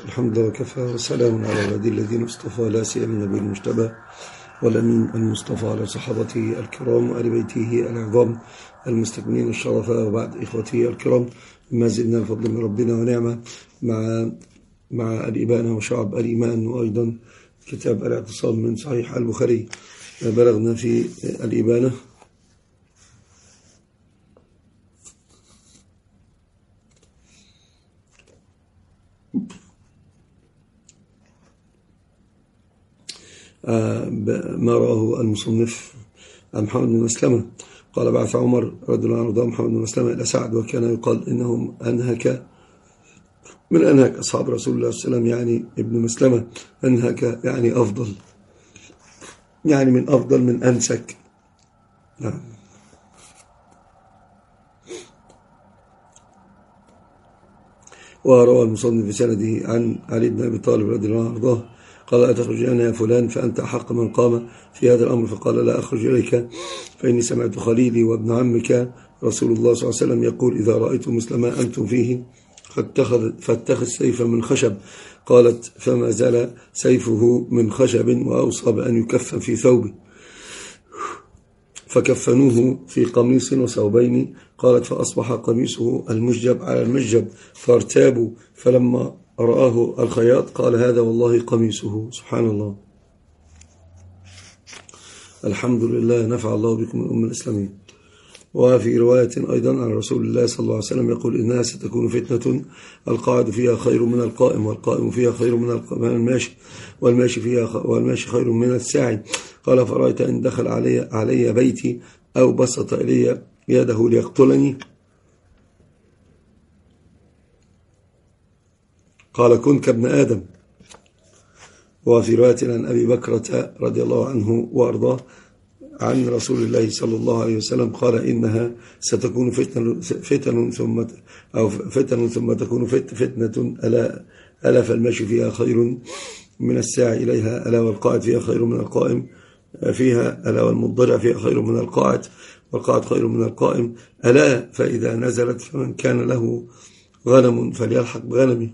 الحمد لله وكفى وسلام على عباده الذين اصطفى لا سيما النبي المجتبى والأمين المصطفى على صحابته الكرام وآل بيته العظام المستكملين الشرفاء. وبعد إخوتي الكرام، ما زلنا بفضل من ربنا ونعمة مع الإبانة وشعب الإيمان، وأيضا كتاب الاعتصام من صحيح البخاري. بلغنا في الإبانة ما راه المصنف عن محمد بن مسلمة قال: بعث عمر رضي الله عنه محمد بن مسلمة إلى سعد، وكان يقال إنهم أنهك من أنهك أصحاب رسول الله صلى الله عليه وسلم، يعني ابن مسلمة أنهك يعني أفضل، يعني من أفضل من أنسك. نعم. وروى المصنف بسنده عن علي بن أبي طالب رضي الله عنه قال: أتخرج أنا يا فلان فأنت أحق من قام في هذا الأمر؟ فقال: لا أخرج إليك، فإني سمعت خليلي وابن عمك رسول الله صلى الله عليه وسلم يقول: إذا رأيتم مسلما أنتم فيه فاتخذ سيفا من خشب. قالت: فما زال سيفه من خشب، وأوصى بأن يكفن في ثوبه، فكفنوه في قميص وثوبين. قالت: فأصبح قميصه المشجب على المشجب، فارتابوا، فلما رآه الخياط قال: هذا والله قميصه. سبحان الله. الحمد لله، نفع الله بكم الأمة الإسلامية. وفي رواية أيضا عن رسول الله صلى الله عليه وسلم يقول: إنها ستكون فتنة القاعد فيها خير من القائم، والقائم فيها خير من الماشي، والماشي خير من الساعي. قال: فرأيت إن دخل علي بيتي أو بسط إلي يده ليقتلني؟ قال: كن كابن آدم. وفي رواية عن أبي بكرة رضي الله عنه وأرضاه عن رسول الله صلى الله عليه وسلم قال: إنها ستكون فتن ثم تكون فتنة، ألا فالمشي فيها خير من الساعي إليها، ألا والقاعد فيها خير من القائم فيها، ألا والمضطجع فيها خير من القاعد، والقاعد خير من القائم. ألا فإذا نزلت فمن كان له غنم فليلحق بغنمه،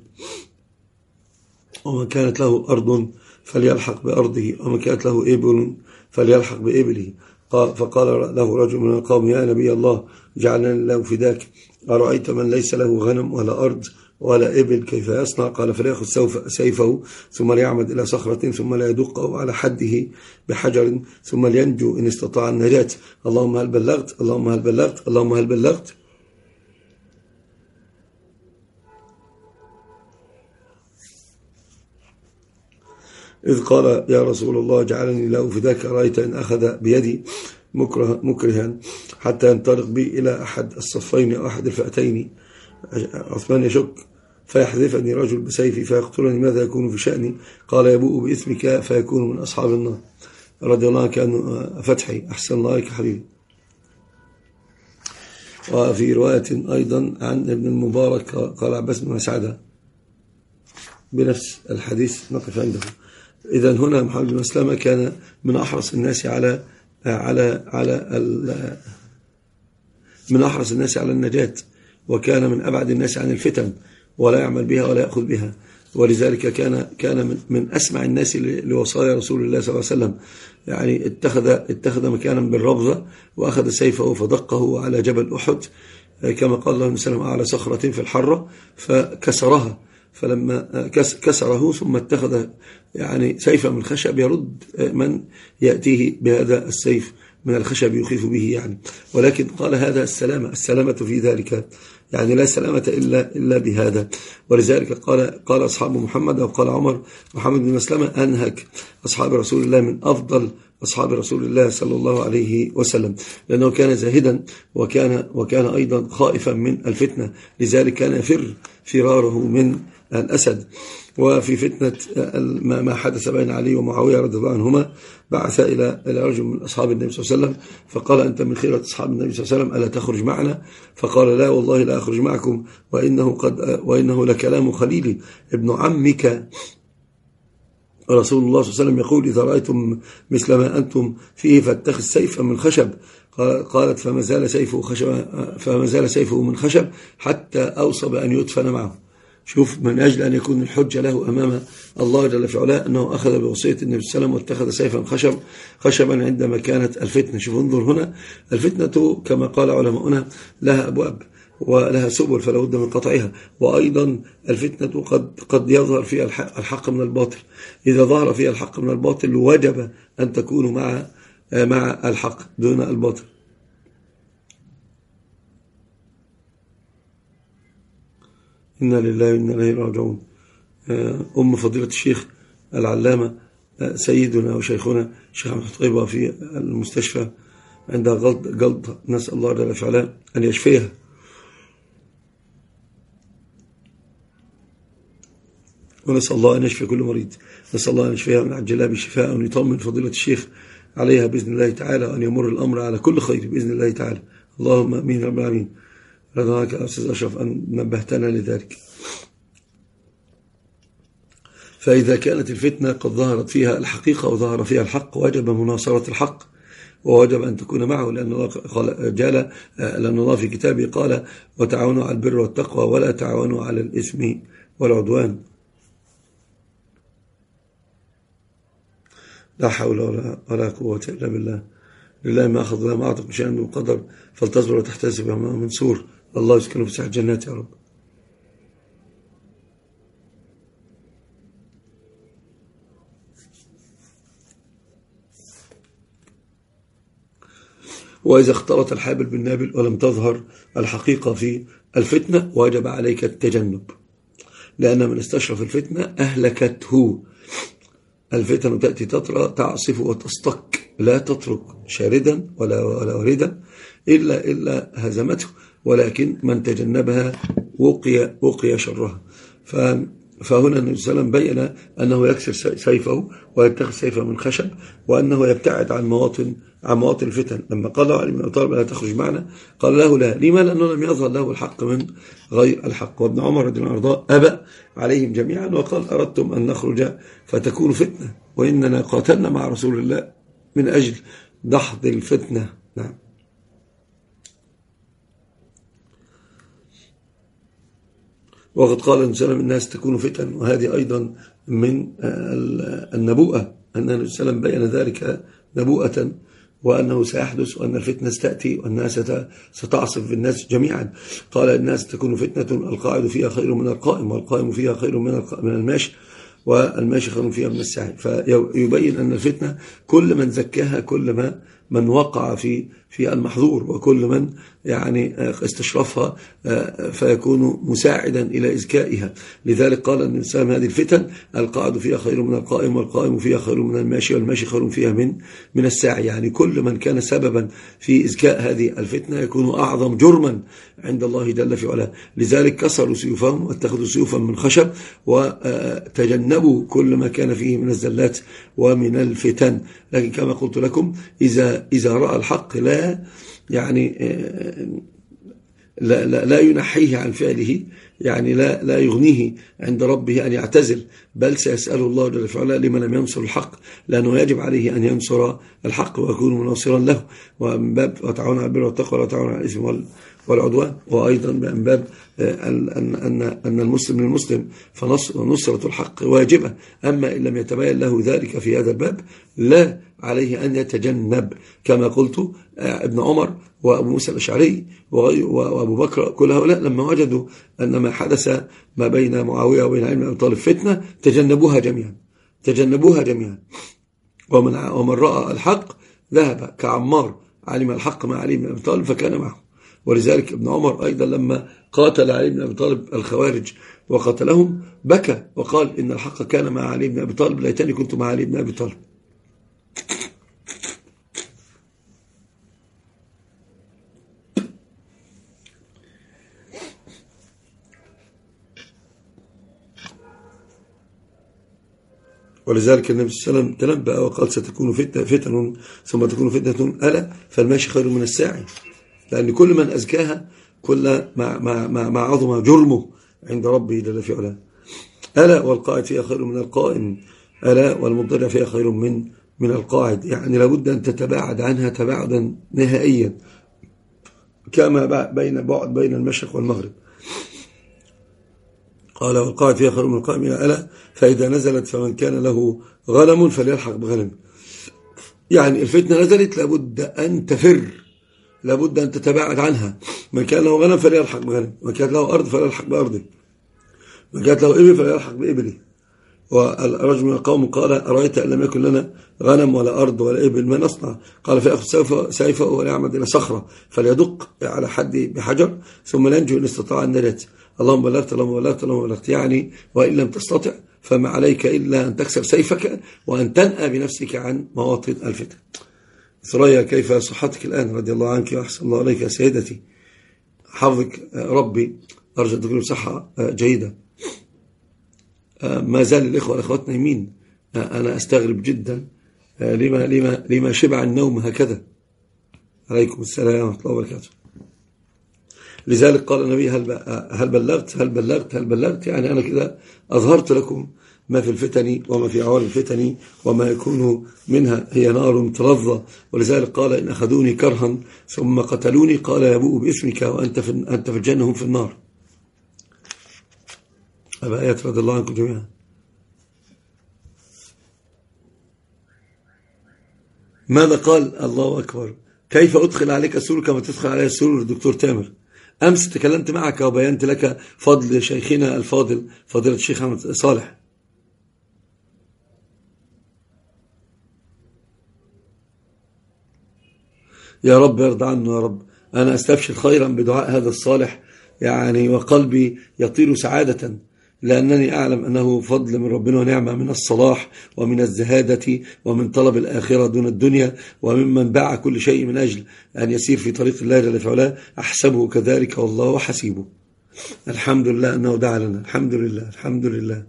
ومن كانت له أرض فليلحق بأرضه، ومن كانت له إبل فليلحق بإبله. فقال له رجل من القوم: يا نبي الله، جعلنا الله فداك، أرأيت من ليس له غنم ولا أرض ولا إبل كيف يصنع؟ قال: فليأخذ سيفه ثم ليعمد إلى صخرة ثم لا يدقه على حده بحجر ثم لينجو إن استطاع النجاة. اللهم هل بلغت، اللهم هل بلغت، اللهم هل بلغت. إذ قال: يا رسول الله، جعلني الله فداك، رأيت إن أخذ بيدي مكرها حتى ينطلق بي إلى أحد الصفين أو أحد الفئتين، عثمان يشك فيحذفني رجل بسيفي فيقتلني، ماذا يكون في شأني؟ قال: يبوء بإثمك فيكون من أصحاب النار. رضي الله كأنه فتحي، أحسن الله عليك حبيبي. وفي رواية أيضا عن ابن المبارك قال عباس بن مسعدة بنفس الحديث، نقف عنده. إذن هنا محمد بن مسلمة كان من أحرص الناس من أحرص الناس على النجاة، وكان من أبعد الناس عن الفتن، ولا يعمل بها ولا يأخذ بها، ولذلك كان من أسمع الناس لوصايا رسول الله صلى الله عليه وسلم. يعني اتخذ مكانا بالربضة، وأخذ سيفه فدقه على جبل أحد، كما قال الله عليه وسلم: على صخرة في الحرة فكسرها، فلما كسره ثم اتخذ يعني سيفا من خشب يرد من يأتيه بهذا السيف من الخشب يخيف به يعني. ولكن قال: هذا السلامة في ذلك، يعني لا سلامة إلا بهذا. ولذلك قال أصحاب محمد، أو قال عمر: محمد بن مسلمة أنهك أصحاب رسول الله من أفضل أصحاب رسول الله صلى الله عليه وسلم، لأنه كان زاهدا، وكان أيضا خائفا من الفتنة، لذلك كان يفر فراره من الأسد. وفي فتنة ما حدث بين علي ومعاوية رضي الله عنهما بعث إلى رجل من أصحاب النبي صلى الله عليه وسلم فقال: أنت من خيرة أصحاب النبي صلى الله عليه وسلم، ألا تخرج معنا؟ فقال: لا والله لا أخرج معكم، وإنه لكلام خليلي ابن عمك رسول الله صلى الله عليه وسلم يقول: إذا رأيتم مثل ما أنتم فيه فاتخذ سيفا من خشب. قالت: فما زال سيفه من خشب حتى أوصى بأن يدفن معه. شوف، من أجل أن يكون الحجة له أمام الله جل في علاه أنه أخذ بوصية النبي صلى الله عليه وسلم واتخذ سيفا خشبا عندما كانت الفتنة. شوف انظر هنا، الفتنة كما قال علماؤنا لها أبواب ولها سبل فلا بد من قطعها. وأيضا الفتنة قد يظهر فيها الحق من الباطل. إذا ظهر فيها الحق من الباطل وجب أن تكونوا مع الحق دون الباطل. إنا لله وإنا إليه راجعون. أم فضيلة الشيخ العلامة سيدنا وشيخنا الشيخ محمد طيبة في المستشفى عندها جلطة، نسأل الله جل في علاه أن يشفيها. ونسأل الله أن يشفي كل مريض، نسأل الله أن يشفيها من عجلها بالشفاء، وأن يطمن فضيلة الشيخ عليها بإذن الله تعالى، وأن يمر الأمر على كل خير بإذن الله تعالى. اللهم أمين رب العالمين. رضاك يا أستاذ أشرف أن نبهتنا لذلك. فإذا كانت الفتنة قد ظهرت فيها الحقيقة وظهر فيها الحق وجب مناصرة الحق، ووجب أن تكون معه، لأن الله في كتابه قال وتعاونوا على البر والتقوى ولا تعاونوا على الإثم والعدوان. لا حول ولا قوة إلا بالله. لله ما أخذ ولا ما أعطى شيئا من قدر، فلتصبر وتحتسب يا منصور. الله يسكنه في ساحة الجنات يا رب. وإذا اختلط الحابل بالنابل ولم تظهر الحقيقة في الفتنة وجب عليك التجنب، لأن من استشرف الفتنة أهلكته. الفتن تأتي تطرى تعصف وتصطك، لا تترك شاردا ولا واردا إلا هزمته، ولكن من تجنبها وقي شرها. فهنا النبي صلى الله عليه وسلم بين أنه يكسر سيفه ويتخذ سيفه من خشب، وأنه يبتعد عن مواطن الفتن. لما قال علي بن أبي طالب لا تخرج معنا، قال له لا. لما؟ لأنه لم يظهر له الحق من غير الحق. وابن عمر رضي الله عنه أبى عليهم جميعا وقال أردتم أن نخرج فتكون فتنة، وإننا قاتلنا مع رسول الله من أجل دحض الفتنة. نعم. وقد قال النبي صلى الله عليه وسلم الناس تكون فتن، وهذه أيضا من النبوءة، أن النبي صلى الله عليه وسلم بين ذلك نبوءة، وأنه سيحدث، وأن الفتنة ستأتي والناس ستعصف بالناس جميعا. قال الناس تكون فتنة القاعد فيها خير من القائم، والقائم فيها خير من الماشي، والماشي خير فيها من الساعي. فيبين أن الفتنة كل من زكاها كل من وقع في المحظور، وكل من يعني استشرفها فيكون مساعدا إلى إزكائها. لذلك قال النبي صلى الله عليه وسلم هذه الفتن القاعد فيها خير من القائم، والقائم فيها خير من الماشي، والماشي خير فيها من الساعي. يعني كل من كان سببا في إزكاء هذه الفتنة يكون أعظم جرما عند الله جل في علاه. لذلك كسروا سيوفهم واتخذوا سيوفا من خشب، وتجنبوا كل ما كان فيه من الزلات ومن الفتن. لكن كما قلت لكم إذا رأى الحق لا ينحيه عن فعله، يعني لا يغنيه عند ربه أن يعتزل، بل سيسأله الله جل وعلا لما لم ينصر الحق، لأنه يجب عليه أن ينصر الحق ويكون مناصرا له. ومن باب وتعاونوا على البر والتقوى ولا تعاونوا على الإثم والعدوان. وأيضا من باب أن المسلم للمسلم، فنصرة الحق واجبة. أما إن لم يتبين له ذلك في هذا الباب لا عليه أن يتجنب، كما قلت ابن عمر وأبو موسى الأشعري وأبو بكر، كل هؤلاء لما وجدوا أن ما حدث ما بين معاوية وبين علي بن أبي طالب فتنة تجنبوها جميعا. ومن رأى الحق ذهب كعمار، علم الحق مع علي بن أبي طالب فكان معه. ولذلك ابن عمر أيضا لما قاتل علي بن أبي طالب الخوارج وقتلهم بكى وقال إن الحق كان مع علي بن أبي طالب، ليتني كنت مع علي بن أبي طالب. ولذلك النبي صلى الله عليه وسلم تنبأ وقال ستكون فتن ثم تكون فتنة ألا فالماشي خير من الساعي، لأن كل من أزكاها كل ما عظم جرمه عند ربه جل في علاه. ألا والقاعد فيها خير من القائم، ألا والمضطجع فيها خير من القاعد. يعني لابد أن تتباعد عنها تباعدا نهائيا، كما بين المشرق والمغرب. قال والقاعد فيها خير من القائم ألا فإذا نزلت فمن كان له غنم فليلحق بغنم. يعني الفتنة نزلت لابد أن تفر، لابد أن تتباعد عنها. من كان له غنم فليلحق بغنم، من كان له أرض فليلحق بأرضه، من كانت له إبل فليلحق بإبله. والرجل من القوم قال أرأيت أن لم يكن لنا غنم ولا أرض ولا إبل ما نصنع؟ قال فيأخذ سيفه وليعمد إلى صخرة فليدق على حد بحجر ثم ينجو إن استطاع النجاة. اللهم بلغت اللهم بلغت اللهم بلغت. يعني وإن لم تستطع فما عليك إلا أن تكسر سيفك وأن تنأى بنفسك عن مواطن الفتن. ثريا كيف صحتك الآن؟ رضي الله عنك وأحسن الله عليك يا سيدتي، حفظك ربي، أرجو أن تكون بصحة جيدة. ما زال الإخوة والأخوات نايمين، أنا أستغرب جدا لما شبع النوم هكذا. عليكم السلام ورحمة الله وبركاته. لذلك قال النبي هل بلغت هل بلغت هل بلغت، يعني أنا كده أظهرت لكم ما في الفتن وما في عوالم الفتن وما يكون منها، هي نار تلظى. ولذلك قال إن أخذوني كرها ثم قتلوني قال يبوء باسمك وأنت في الجنة هم في النار. أبا آيات رضي الله عنكم جميعا. ماذا قال؟ الله أكبر. كيف أدخل عليك السرور كما تدخل علي السرور؟ دكتور تامر، أمس تكلمت معك وبينت لك فضل شيخنا الفاضل فضيلة الشيخ أحمد صالح. يا رب يرضى عنه يا رب. أنا أستبشر خيرا بدعاء هذا الصالح يعني، وقلبي يطير سعادة لأنني أعلم أنه فضل من ربنا ونعمة من الصلاح ومن الزهادة ومن طلب الآخرة دون الدنيا وممن باع كل شيء من أجل أن يسير في طريق الله جل وعلا. أحسبه كذلك والله حسيبه. الحمد لله أنه دعا لنا، الحمد لله الحمد لله.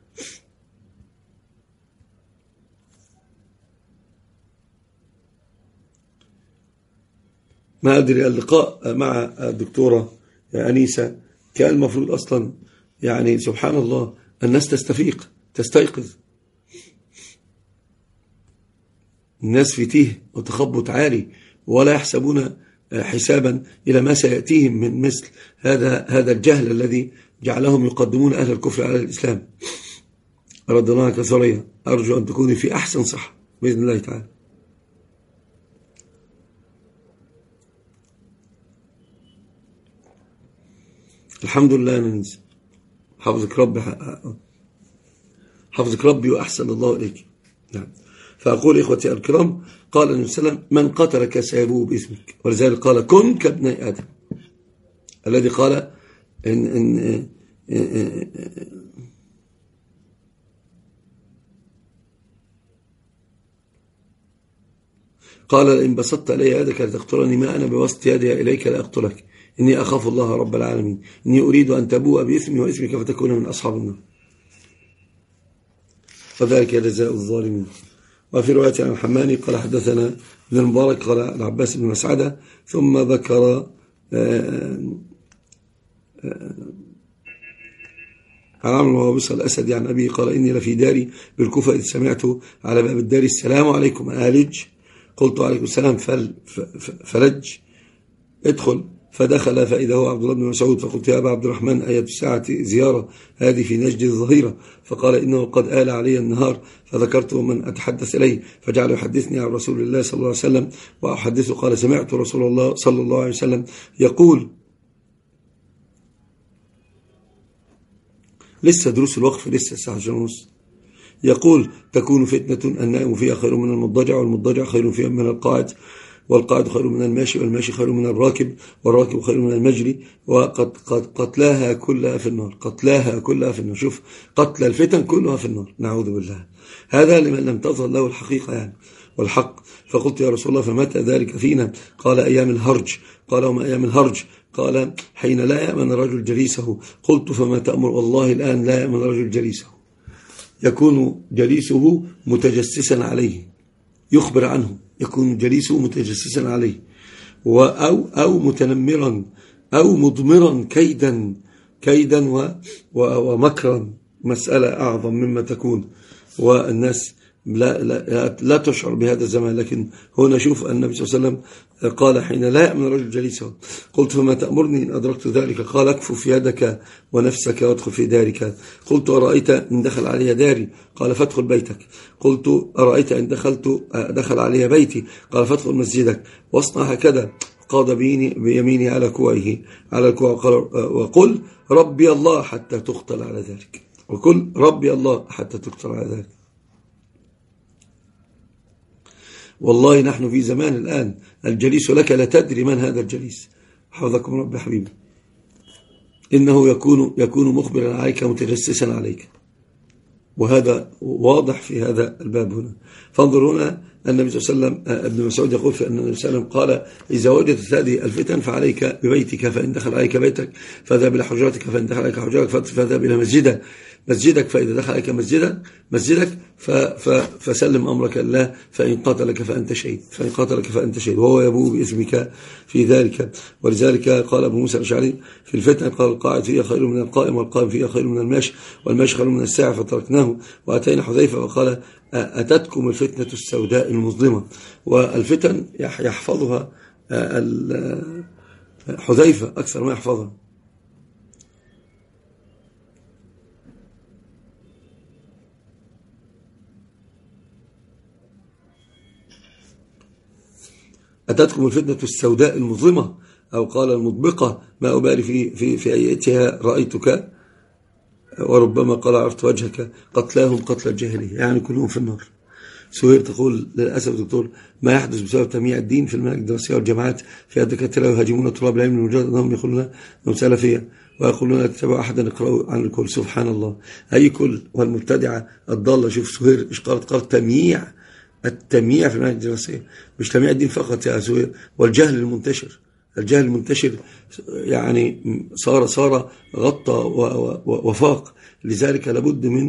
ما أدري، اللقاء مع الدكتورة أنيسة كان المفروض أصلا يعني سبحان الله الناس تستفيق تستيقظ. الناس في تيه وتخبط عالي ولا يحسبون حسابا إلى ما سيأتيهم من مثل هذا الجهل الذي جعلهم يقدمون أهل الكفر على الإسلام. رد الله كثريا، أرجو أن تكوني في أحسن صحة بإذن الله تعالى. الحمد لله ننزل. حفظك ربي حفظك ربي وأحسن الله إليك. نعم. فأقول إخوتي الكرام قال النبي صلى الله عليه وسلم من قتلك سيبوه باسمك، ولذلك قال كن كابن آدم الذي قال إن قال إن بسطت إلي يدك لتقتلني ما أنا بوسط يدي إليك لأقتلك إني أخاف الله رب العالمين إني أريد أن تبوء بإثمي وإثمك فتكون من أصحاب النار وذلك جزاء الظالمين. وفي رواية عن الحماني قال حدثنا ابن المبارك قال العباس بن مسعدة ثم ذكر عن عمرو وابص الأسد عن أبي قال إني لفي داري بالكوفة إذ سمعت على باب الدار السلام عليكم آلج، قلت عليكم السلام فلج ادخل، فدخل فإذا هو عبد الله بن مسعود، فقلت يا أبا عبد الرحمن أية الساعة زيارة هذه في نجد الظهيرة؟ فقال إنه قد آل علي النهار، فذكرت من أتحدث إليه فجعل يحدثني عن رسول الله صلى الله عليه وسلم وأحدثه قال سمعت رسول الله صلى الله عليه وسلم يقول، لسه دروس الوقف لسه الساعة 10:30، يقول تكون فتنة النائم فيها خير من المضجع والمضجع خير فيها من القاعد والقاعد خير من الماشي والماشي خير من الراكب والراكب خير من المجري وقد قتلاها كلها في النار، قتلاها كلها في النار. شوف قتل الفتن كلها في النار نعوذ بالله. هذا لمن لم تظهر له الحقيقة يعني والحق. فقلت يا رسول الله فمتى ذلك فينا؟ قال أيام الهرج. قال وما أيام الهرج؟ قال حين لا يأمن الرجل جليسه. قلت فما تأمر؟ والله الآن لا يأمن الرجل جليسه، يكون جليسه متجسسا عليه، يخبر عنه، يكون جليسه متجسسا عليه أو متنمرا أو مضمرا كيدا ومكرا، مسألة أعظم مما تكون. والناس لا تشعر بهذا الزمان. لكن هنا شوف النبي صلى الله عليه وسلم قال حين لا يأمن رجل جليسه: قلت فما تأمرني إن أدركت ذلك؟ قال: اكفف يدك ونفسك وادخل في دارك. قلت: أرأيت إن دخل علي داري؟ قال: فادخل بيتك. قلت: أرأيت إن دخل علي بيتي؟ قال: فادخل مسجدك واصنع هكذا. قاض بيميني على كوعه وقل ربي الله حتى تقتل على ذلك. وقل ربي الله حتى تقتل على ذلك. والله نحن في زمان الآن الجليس لك لا تدري من هذا الجليس. حفظكم رب حبيبي. إنه يكون مخبرا عليك متجسسا عليك، وهذا واضح في هذا الباب هنا. فانظر هنا النبي صلى الله عليه وسلم، ابن مسعود يقول في أن النبي صلى الله عليه وسلم قال: إذا وجدت هذه الفتن فعليك ببيتك، فإن دخل عليك بيتك فذهب إلى حجرتك، فإن دخل عليك حجرتك فذهب إلى مسجدك، فإذا دخل عليك مسجدك فسلم أمرك الله، فإن قاتلك فأنت شهيد، وهو يبوء باسمك في ذلك. ولذلك قال أبو موسى الأشعري في الفتن: قال: القاعد فيها خير من القائم، والقائم فيها خير من الماشي، والماشي خير من الساعي، فتركناه وأتينا حذيفة فقال: أتتكم الفتنة السوداء المظلمة. والفتن يحفظها حذيفة أكثر ما يحفظها. أتتكم الفتنة السوداء المظلمة، أو قال المطبقة: ما أبالي في أيتها رأيتك، وربما قال: عرفت وجهك، قتلاهم قتل الجاهلية، يعني كلهم في النار. سهير تقول: للأسف دكتور، ما يحدث بسبب تمييع الدين في المناهج الدراسية والجامعات، في الدكاترة يهاجمون طلاب العلم لمجرد أنهم يقولون أنهم سلفية، ويقولون لا تتبعوا أحدا يقرأوا عن الكل. سبحان الله، أي كل والمبتدعة الضالة. شوف سهير إيش قالت: التمييع في المناهج الدراسية، مش تمييع الدين فقط يا سهير، والجهل المنتشر يعني صار غطى وفاق. لذلك لابد من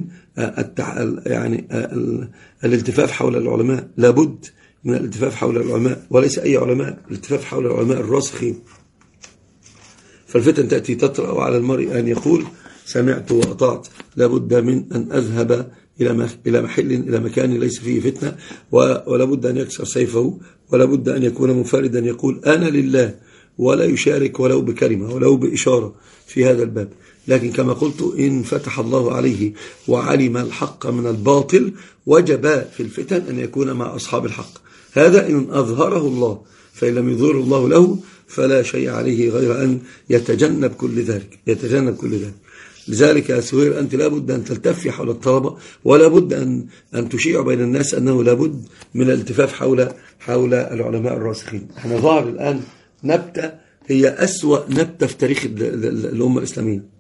الالتفاف حول العلماء، لابد من الالتفاف حول العلماء، وليس أي علماء، الالتفاف حول العلماء الراسخين. فالفتن تأتي تطرأ على المرء أن يقول: سمعت وأطعت. لابد من أن أذهب إلى مكان ليس فيه فتنة، ولابد أن يكسر سيفه، ولابد أن يكون منفردا يقول: أنا لله، ولا يشارك ولو بكلمة ولو بإشارة في هذا الباب. لكن كما قلت، إن فتح الله عليه وعلم الحق من الباطل، وجب في الفتن أن يكون مع أصحاب الحق. هذا إن أظهره الله، فإن لم يظهر الله له فلا شيء عليه غير أن يتجنب كل ذلك. لذلك يا سهير أنت لابد أن تلتفي حول الطلبة، ولا بد أن تشيع بين الناس أنه لابد من الالتفاف حول العلماء الراسخين. احنا ظهر الآن نبتة هي أسوأ نبتة في تاريخ الأمة الإسلامية.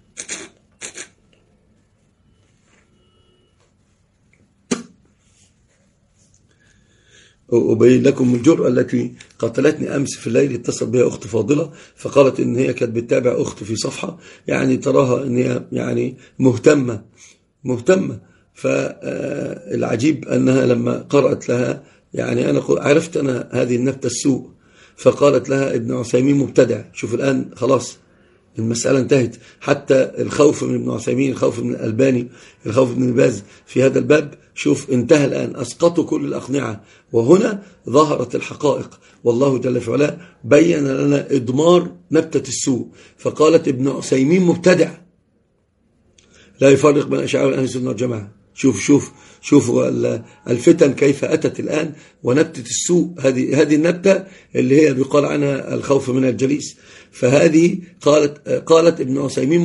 أبين لكم الجرأة التي قتلتني أمس في الليل. اتصل بها أخت فاضلة فقالت إن هي كانت بتتابع أخت في صفحة، يعني تراها إن هي يعني مهتمة. فالعجيب أنها لما قرأت لها، يعني أنا عرفت أنا هذه النبتة السوء، فقالت لها: ابن عثيمين مبتدع. شوف الآن خلاص المسألة انتهت. حتى الخوف من ابن عثيمين، الخوف من الألباني، الخوف من الباز في هذا الباب، شوف انتهى الآن، أسقطوا كل الأقنعة. وهنا ظهرت الحقائق، والله جل في علاه بين لنا إضمار نبتة السوء. فقالت: ابن عثيمين مبتدع لا يفرق بين الأشاعرة وأهل السنة والجماعة. شوفوا الفتن كيف أتت الآن، ونبتة السوء هذه النبتة اللي هي بيقال عنها الخوف من الجليس. فهذه قالت ابن عثيمين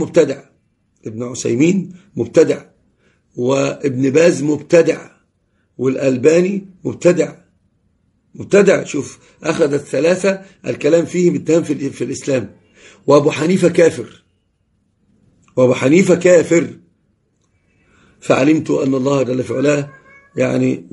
مبتدع، وابن باز مبتدع، والألباني مبتدع. شوف أخذت ثلاثة الكلام فيه بالتهم في الإسلام. وأبو حنيفة كافر. فعلمت أن الله جل في علاه يعني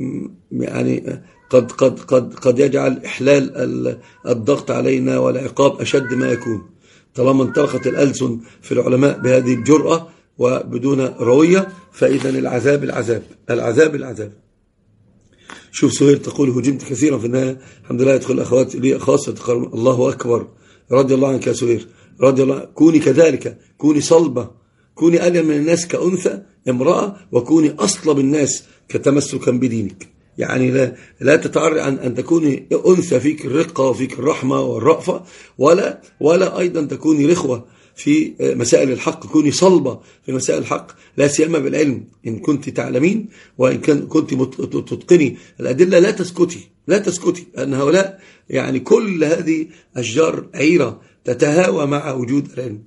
قد يجعل إحلال الضغط علينا والعقاب أشد ما يكون، طالما انطلقت الألسن في العلماء بهذه الجرأة وبدون روية. فإذا العذاب. شوف سهير تقول: هجمت كثيرا، في النهاية الحمد لله يدخل الأخوات لي خاصة تقول: الله أكبر، رضي الله عنك يا سهير، رضي الله. كوني كذلك، كوني كوني ألين من الناس كأنثى امرأة، وكوني أصلب الناس كتمسكا بدينك. يعني لا تتعري أن تكوني أنثى فيك الرقة وفيك الرحمة والرأفة، ولا أيضا تكوني رخوة في مسائل الحق. كوني صلبة في مسائل الحق، لا سيما بالعلم. إن كنت تعلمين وإن كنت تتقني الأدلة لا تسكتي أن هؤلاء يعني كل هذه أشجار عيرة تتهاوى مع وجود العلم.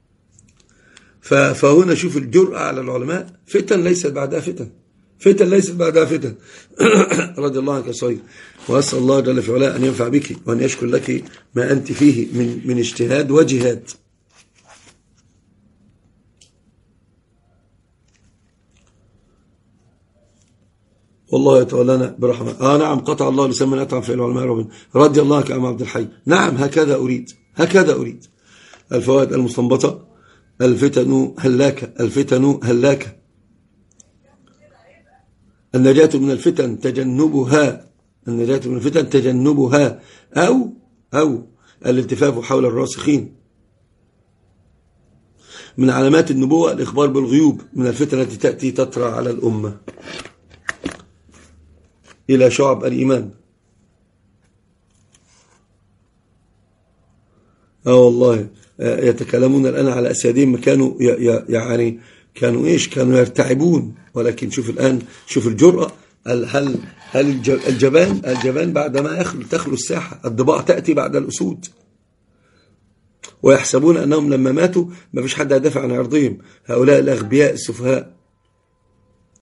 فهنا شوف الجرأة على العلماء، فتن ليست بعدها فتن رضي الله عنك يا صغير. وأسأل الله جل في علاه أن ينفع بك وأن يشكر لك ما أنت فيه من اجتهاد وجهاد. والله يتولانا برحمة. نعم، قطع الله لسان من أطعم في العلماء رضي الله عنك يا عبد الحي. نعم، هكذا أريد. الفوائد المستنبطة: الفتن هلاكة. النجاة من الفتن تجنبها أو الالتفاف حول الراسخين. من علامات النبوة الإخبار بالغيوب من الفتن التي تأتي تطرى على الأمة إلى شعب الإيمان. والله يتكلمون الآن على أسيادهم، كانوا يعني كانوا يرتعبون، ولكن شوف الآن، شوف الجرأة. هل الجبان بعدما تخلو الساحة، الضباع تأتي بعد الأسود، ويحسبون أنهم لما ماتوا ما فيش حد يدافع عن عرضهم. هؤلاء الأغبياء السفهاء